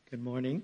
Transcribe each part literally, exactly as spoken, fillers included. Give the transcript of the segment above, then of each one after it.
Good morning.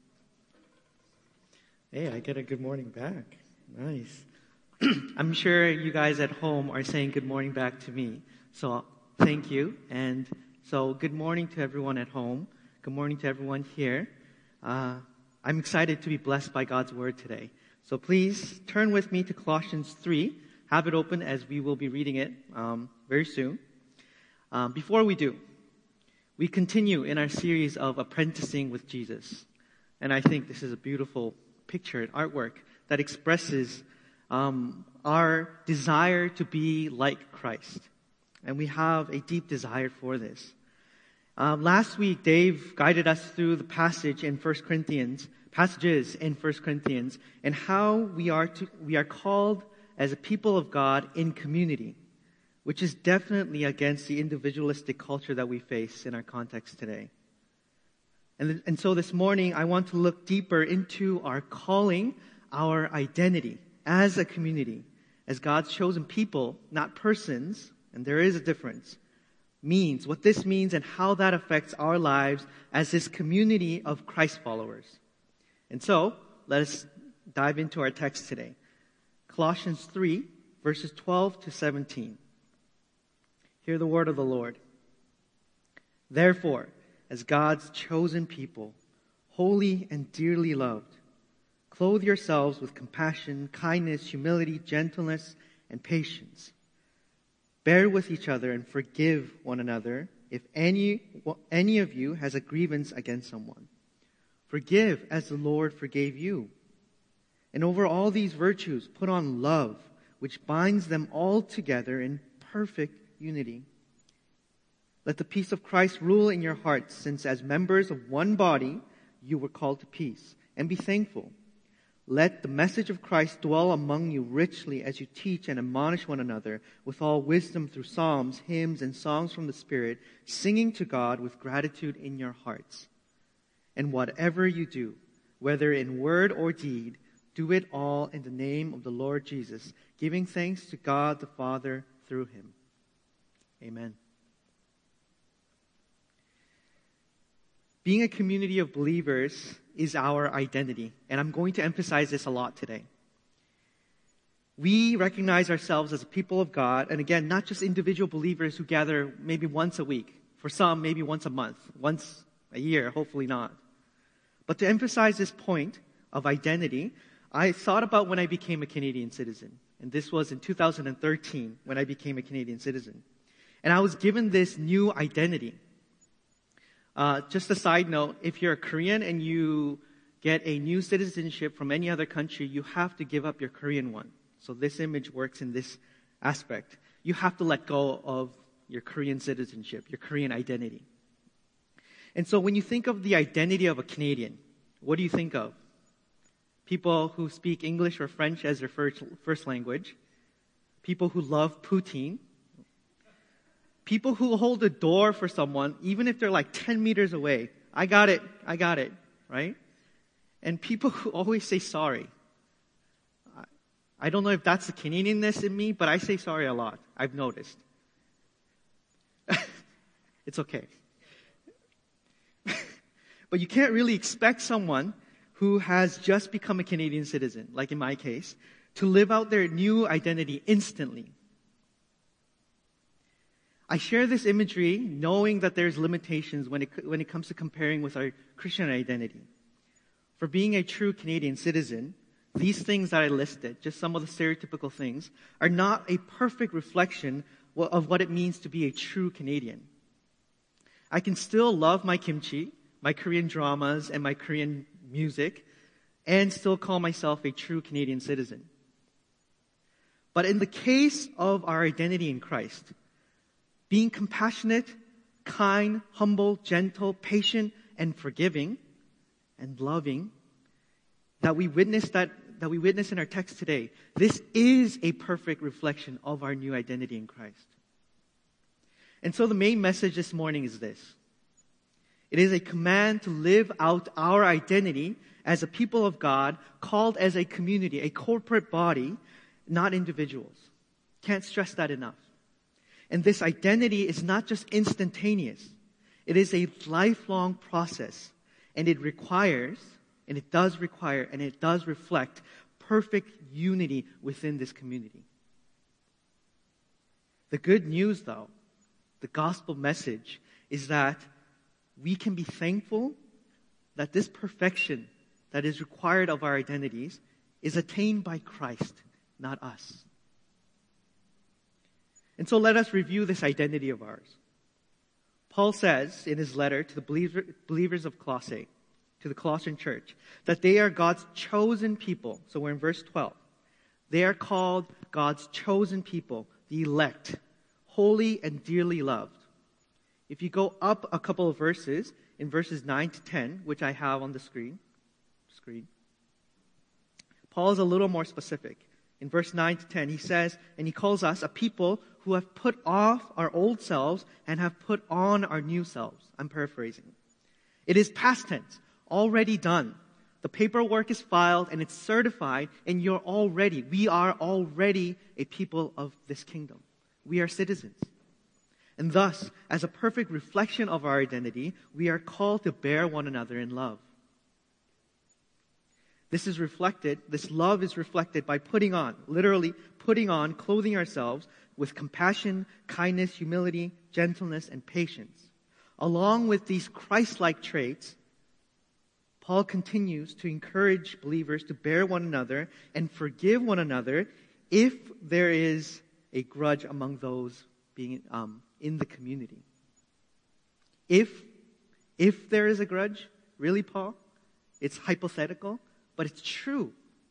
Hey, I get a good morning back. Nice. I'm sure you guys at home are saying good morning back to me. So thank you. And so good morning to everyone at home. Good morning to everyone here. Uh, I'm excited to be blessed by God's word today. So please turn with me to Colossians three. Have it open as we will be reading it um, very soon. Um, before we do, we continue in our series of apprenticing with Jesus. And I think this is a beautiful picture and artwork that expresses um, our desire to be like Christ. And we have a deep desire for this. Um, last week, Dave guided us through the passage in First Corinthians, passages in First Corinthians, and how we are to, we are called as a people of God in community, which is definitely against the individualistic culture that we face in our context today. And, and so this morning, I want to look deeper into our calling, our identity as a community, as God's chosen people, not persons, and there is a difference, means, what this means and how that affects our lives as this community of Christ followers. And so, let us dive into our text today. Colossians three, verses twelve to seventeen. Hear the word of the Lord. Therefore, as God's chosen people, holy and dearly loved, clothe yourselves with compassion, kindness, humility, gentleness, and patience. Bear with each other and forgive one another if any, any of you has a grievance against someone. Forgive as the Lord forgave you. And over all these virtues, put on love, which binds them all together in perfect unity. Let the peace of Christ rule in your hearts, since as members of one body, you were called to peace. And be thankful. Let the message of Christ dwell among you richly as you teach and admonish one another with all wisdom through psalms, hymns, and songs from the Spirit, singing to God with gratitude in your hearts. And whatever you do, whether in word or deed, do it all in the name of the Lord Jesus, giving thanks to God the Father through him. Amen. Being a community of believers is our identity, and I'm going to emphasize this a lot today. We recognize ourselves as a people of God, and again, not just individual believers who gather maybe once a week. For some, maybe once a month, once a year, hopefully not. But to emphasize this point of identity, I thought about when I became a Canadian citizen. And this was in two thousand thirteen when I became a Canadian citizen. And I was given this new identity. Uh, just a side note, if you're a Korean and you get a new citizenship from any other country, you have to give up your Korean one. So this image works in this aspect. You have to let go of your Korean citizenship, your Korean identity. And so when you think of the identity of a Canadian, what do you think of? People who speak English or French as their first, first language. People who love poutine. People who hold the door for someone, even if they're like ten meters away. I got it, I got it, right? And people who always say sorry. I don't know if that's the Canadianness in me, but I say sorry a lot. I've noticed. It's okay. But you can't really expect someone who has just become a Canadian citizen, like in my case, to live out their new identity instantly. I share this imagery knowing that there's limitations when it, when it comes to comparing with our Christian identity. For being a true Canadian citizen, these things that I listed, just some of the stereotypical things, are not a perfect reflection of what it means to be a true Canadian. I can still love my kimchi, my Korean dramas, and my Korean music, and still call myself a true Canadian citizen. But in the case of our identity in Christ, being compassionate, kind, humble, gentle, patient, and forgiving, and loving, that we witness that, that we witness in our text today, this is a perfect reflection of our new identity in Christ. And so the main message this morning is this. It is a command to live out our identity as a people of God, called as a community, a corporate body, not individuals. Can't stress that enough. And this identity is not just instantaneous. It is a lifelong process. And it requires, and it does require, and it does reflect perfect unity within this community. The good news, though, the gospel message, is that we can be thankful that this perfection that is required of our identities is attained by Christ, not us. And so let us review this identity of ours. Paul says in his letter to the believer, believers of Colossae, to the Colossian church, that they are God's chosen people. So we're in verse twelve. They are called God's chosen people, the elect, holy and dearly loved. If you go up a couple of verses, in verses nine to ten, which I have on the screen, screen, Paul is a little more specific. In verse nine to ten, he says, and he calls us a people who have put off our old selves and have put on our new selves. I'm paraphrasing. It is past tense, already done. The paperwork is filed and it's certified, and you're already, we are already a people of this kingdom. We are citizens. And thus, as a perfect reflection of our identity, we are called to bear one another in love. This is reflected, this love is reflected by putting on, literally putting on, clothing ourselves with compassion, kindness, humility, gentleness, and patience. Along with these Christ-like traits, Paul continues to encourage believers to bear one another and forgive one another if there is a grudge among those being um, in the community. If, if there is a grudge, really, Paul? It's hypothetical, but it's true.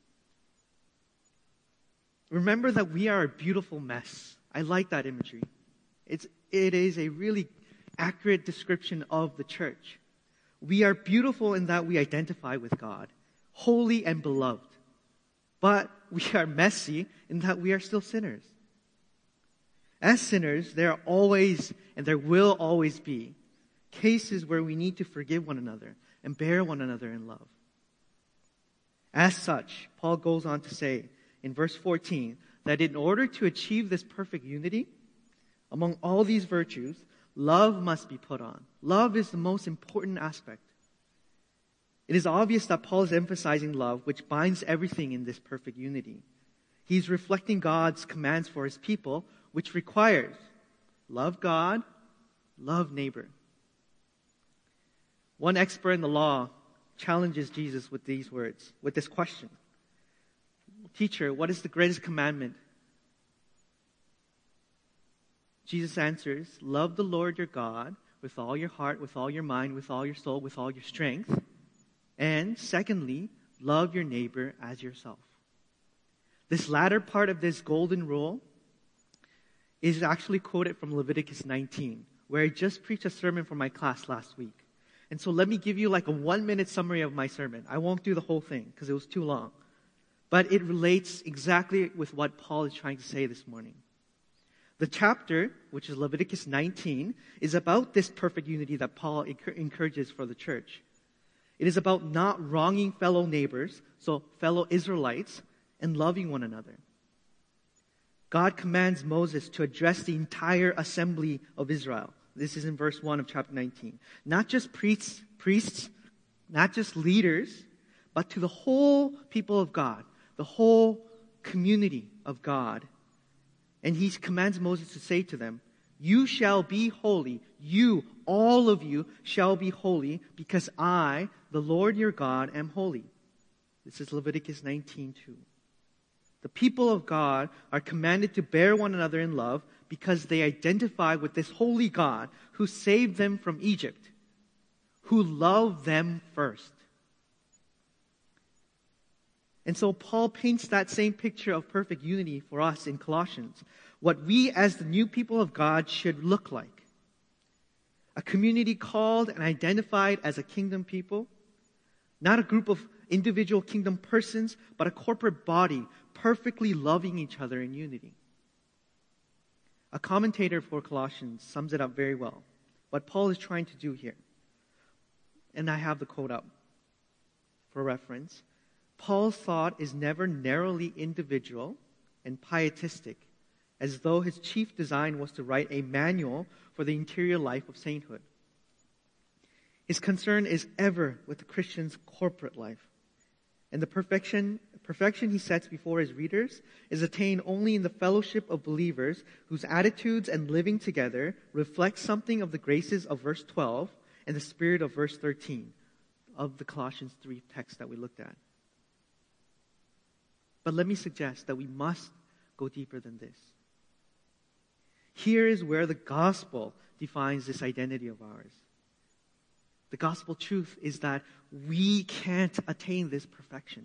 Remember that we are a beautiful mess. I like that imagery. It's, it is a really accurate description of the church. We are beautiful in that we identify with God, holy and beloved. But we are messy in that we are still sinners. As sinners, there are always, and there will always be, cases where we need to forgive one another and bear one another in love. As such, Paul goes on to say in verse fourteen that in order to achieve this perfect unity, among all these virtues, love must be put on. Love is the most important aspect. It is obvious that Paul is emphasizing love, which binds everything in this perfect unity. He's reflecting God's commands for his people, which requires love God, love neighbor. One expert in the law challenges Jesus with these words, with this question. Teacher, what is the greatest commandment? Jesus answers, love the Lord your God with all your heart, with all your mind, with all your soul, with all your strength. And secondly, love your neighbor as yourself. This latter part of this golden rule is actually quoted from Leviticus nineteen, where I just preached a sermon for my class last week. And so let me give you like a one minute summary of my sermon. I won't do the whole thing because it was too long. But it relates exactly with what Paul is trying to say this morning. The chapter, which is Leviticus nineteen, is about this perfect unity that Paul encourages for the church. It is about not wronging fellow neighbors, so fellow Israelites, and loving one another. God commands Moses to address the entire assembly of Israel. This is in verse one of chapter nineteen. Not just priests, priests, not just leaders, but to the whole people of God, the whole community of God. And he commands Moses to say to them, you shall be holy. You, all of you, shall be holy because I, the Lord your God, am holy. This is Leviticus nineteen two. The people of God are commanded to bear one another in love because they identify with this holy God who saved them from Egypt, who loved them first. And so Paul paints that same picture of perfect unity for us in Colossians. What we as the new people of God should look like. A community called and identified as a kingdom people. Not a group of individual kingdom persons, but a corporate body perfectly loving each other in unity. A commentator for Colossians sums it up very well. What Paul is trying to do here. And I have the quote up for reference. Paul's thought is never narrowly individual and pietistic, as though his chief design was to write a manual for the interior life of sainthood. His concern is ever with the Christian's corporate life. And the perfection, perfection he sets before his readers is attained only in the fellowship of believers whose attitudes and living together reflect something of the graces of verse twelve and the spirit of verse thirteen of the Colossians three text that we looked at. But let me suggest that we must go deeper than this. Here is where the gospel defines this identity of ours. The gospel truth is that we can't attain this perfection.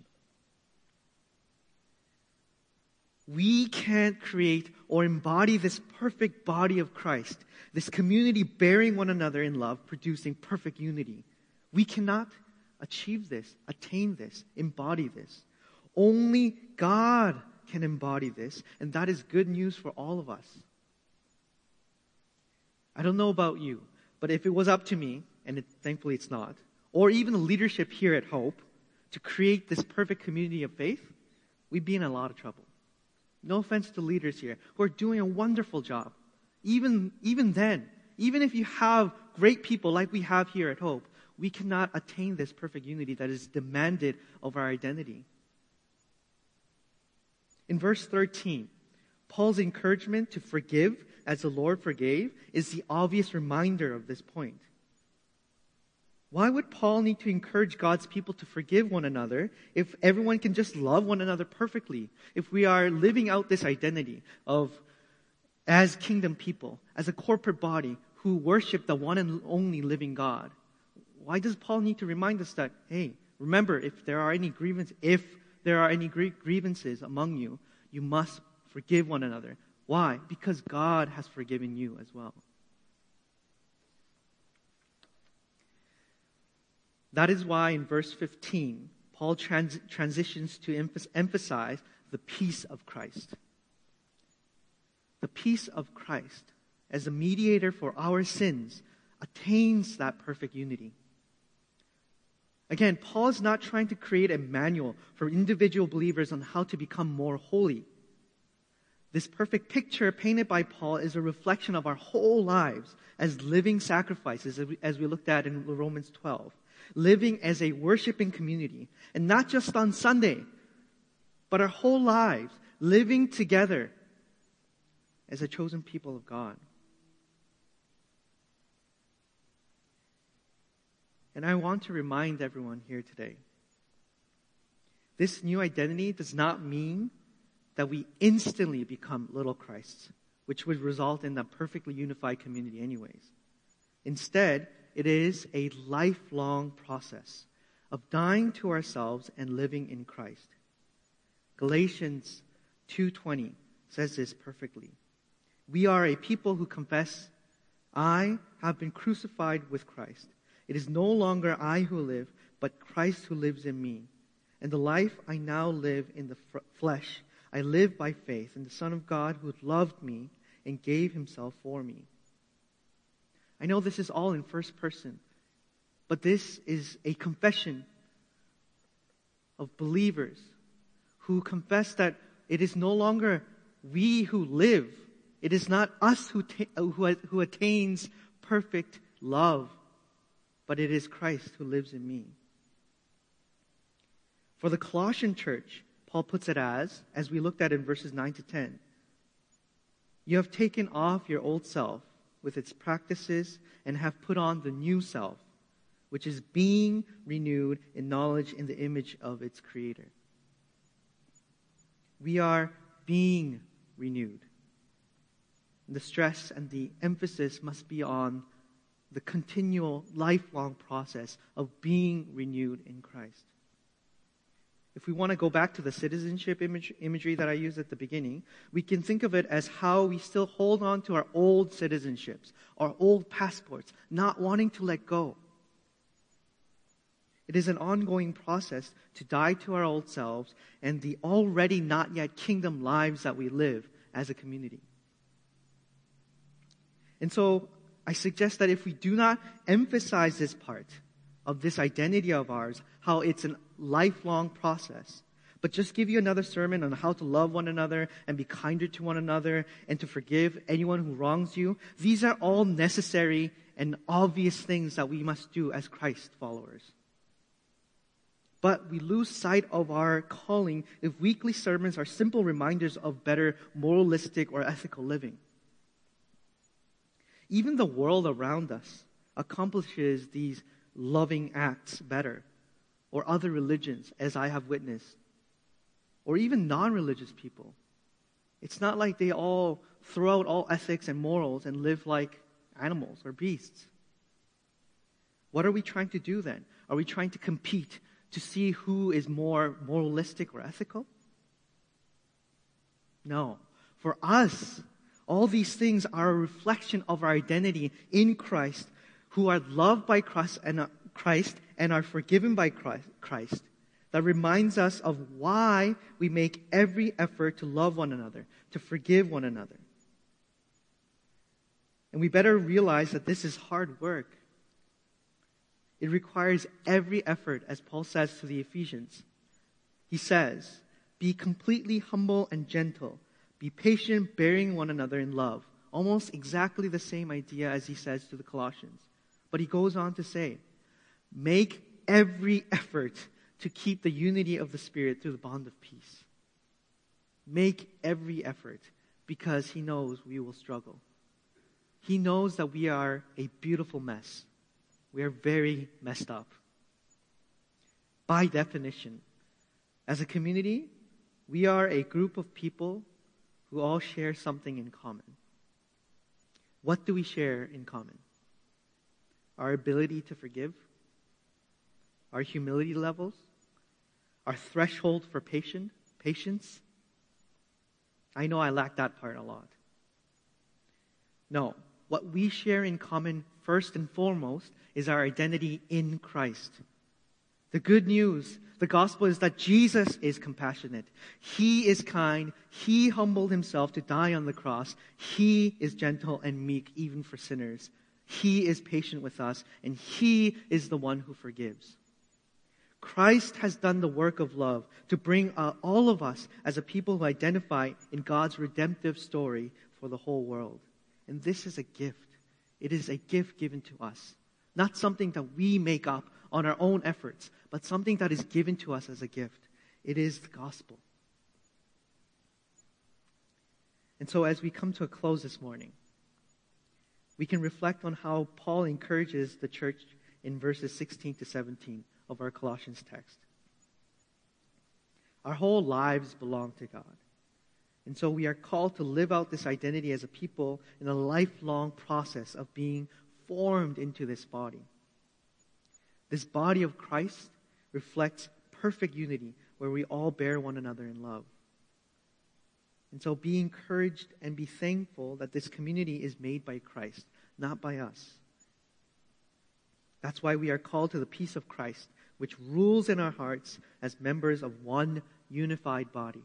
We can't create or embody this perfect body of Christ, this community bearing one another in love, producing perfect unity. We cannot achieve this, attain this, embody this. Only God can embody this, and that is good news for all of us. I don't know about you, but if it was up to me, and it, thankfully it's not, or even the leadership here at Hope, to create this perfect community of faith, we'd be in a lot of trouble. No offense to leaders here who are doing a wonderful job. Even, even then, even if you have great people like we have here at Hope, we cannot attain this perfect unity that is demanded of our identity. In verse thirteen, Paul's encouragement to forgive as the Lord forgave is the obvious reminder of this point. Why would Paul need to encourage God's people to forgive one another if everyone can just love one another perfectly? If we are living out this identity of, as kingdom people, as a corporate body who worship the one and only living God, why does Paul need to remind us that, hey, remember, if there are any grievances, if there are any grievances among you, you must forgive one another. Why? Because God has forgiven you as well. That is why in verse fifteen, Paul trans- transitions to emph- emphasize the peace of Christ. The peace of Christ, as a mediator for our sins, attains that perfect unity. Again, Paul is not trying to create a manual for individual believers on how to become more holy. This perfect picture painted by Paul is a reflection of our whole lives as living sacrifices, as we, as we looked at in Romans twelve. Living as a worshiping community, and not just on Sunday, but our whole lives, living together as a chosen people of God. And I want to remind everyone here today, this new identity does not mean that we instantly become little Christs, which would result in a perfectly unified community anyways. Instead, it is a lifelong process of dying to ourselves and living in Christ. Galatians two twenty says this perfectly. We are a people who confess, I have been crucified with Christ. It is no longer I who live, but Christ who lives in me. And the life I now live in the f- flesh, I live by faith in the Son of God who loved me and gave himself for me. I know this is all in first person, but this is a confession of believers who confess that it is no longer we who live. It is not us who, ta- who, who attains perfect love, but it is Christ who lives in me. For the Colossian church, Paul puts it as, as we looked at in verses nine to ten, you have taken off your old self with its practices and have put on the new self, which is being renewed in knowledge in the image of its creator. We are being renewed. The stress and the emphasis must be on the continual, lifelong process of being renewed in Christ. If we want to go back to the citizenship image, imagery that I used at the beginning, we can think of it as how we still hold on to our old citizenships, our old passports, not wanting to let go. It is an ongoing process to die to our old selves and the already not yet kingdom lives that we live as a community. And so I suggest that if we do not emphasize this part of this identity of ours, how it's a lifelong process, but just give you another sermon on how to love one another and be kinder to one another and to forgive anyone who wrongs you, these are all necessary and obvious things that we must do as Christ followers. But we lose sight of our calling if weekly sermons are simple reminders of better moralistic or ethical living. Even the world around us accomplishes these loving acts better, or other religions, as I have witnessed, or even non-religious people. It's not like they all throw out all ethics and morals and live like animals or beasts. What are we trying to do then? Are we trying to compete to see who is more moralistic or ethical? No. For us, all these things are a reflection of our identity in Christ, who are loved by Christ and, uh, Christ and are forgiven by Christ. That reminds us of why we make every effort to love one another, to forgive one another. And we better realize that this is hard work. It requires every effort, as Paul says to the Ephesians. He says, be completely humble and gentle. Be patient, bearing one another in love. Almost exactly the same idea as he says to the Colossians. But he goes on to say, make every effort to keep the unity of the Spirit through the bond of peace. Make every effort, because he knows we will struggle. He knows that we are a beautiful mess. We are very messed up. By definition, as a community, we are a group of people who all share something in common. What do we share in common? Our ability to forgive, our humility levels, our threshold for patient, patience. I know I lack that part a lot. No, what we share in common first and foremost is our identity in Christ. The good news, the gospel, is that Jesus is compassionate. He is kind. He humbled himself to die on the cross. He is gentle and meek even for sinners. He is patient with us, and he is the one who forgives. Christ has done the work of love to bring uh, all of us as a people who identify in God's redemptive story for the whole world. And this is a gift. It is a gift given to us. Not something that we make up on our own efforts, but something that is given to us as a gift. It is the gospel. And so as we come to a close this morning, we can reflect on how Paul encourages the church in verses sixteen to seventeen of our Colossians text. Our whole lives belong to God. And so we are called to live out this identity as a people in a lifelong process of being formed into this body. This body of Christ reflects perfect unity where we all bear one another in love. And so be encouraged and be thankful that this community is made by Christ, not by us. That's why we are called to the peace of Christ, which rules in our hearts as members of one unified body.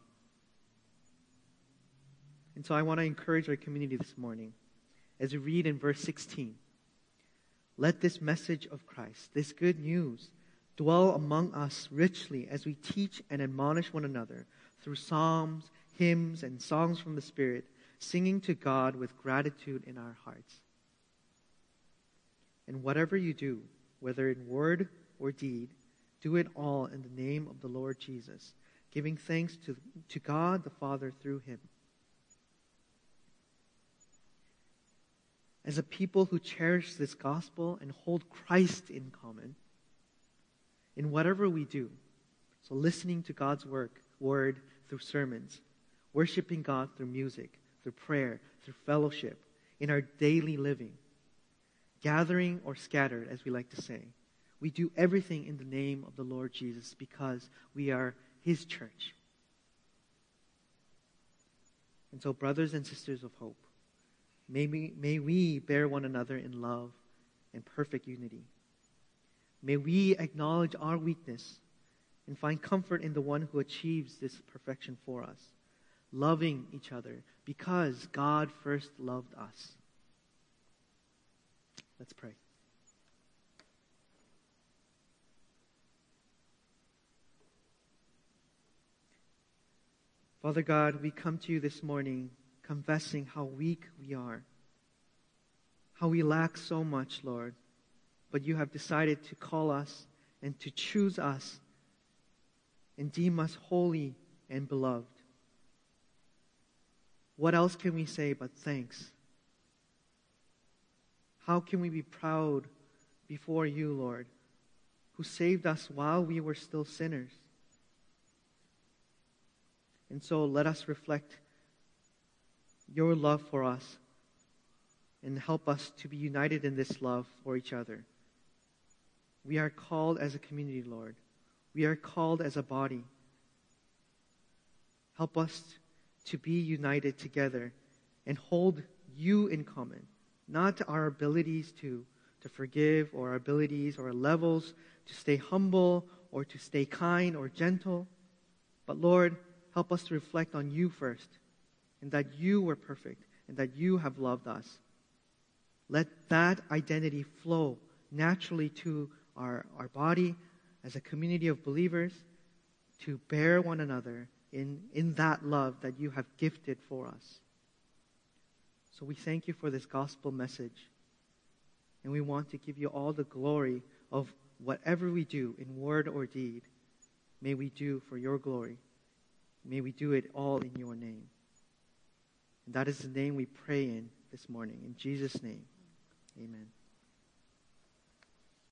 And so I want to encourage our community this morning as we read in verse sixteen. Let this message of Christ, this good news, dwell among us richly as we teach and admonish one another through psalms, hymns, and songs from the Spirit, singing to God with gratitude in our hearts. And whatever you do, whether in word or deed, do it all in the name of the Lord Jesus, giving thanks to, to God the Father through him. As a people who cherish this gospel and hold Christ in common, in whatever we do, so listening to God's work, word through sermons, worshiping God through music, through prayer, through fellowship, in our daily living, gathering or scattered, as we like to say, we do everything in the name of the Lord Jesus because we are his church. And so, brothers and sisters of hope, May we, may we bear one another in love and perfect unity. May we acknowledge our weakness and find comfort in the one who achieves this perfection for us, loving each other because God first loved us. Let's pray. Father God, we come to you this morning confessing how weak we are. how we lack so much, Lord, but you have decided to call us and to choose us and deem us holy and beloved. What else can we say but thanks? How can we be proud before you, Lord, who saved us while we were still sinners? And so let us reflect your love for us and help us to be united in this love for each other. We are called as a community, Lord. We are called as a body. Help us to be united together and hold you in common, not our abilities to, to forgive or our abilities or our levels to stay humble or to stay kind or gentle. But Lord, help us to reflect on you first, and that you were perfect and that you have loved us. Let that identity flow naturally to our, our body as a community of believers to bear one another in, in that love that you have gifted for us. So we thank you for this gospel message. And we want to give you all the glory of whatever we do in word or deed. May we do for your glory. May we do it all in your name. And that is the name we pray in this morning. In Jesus' name, amen.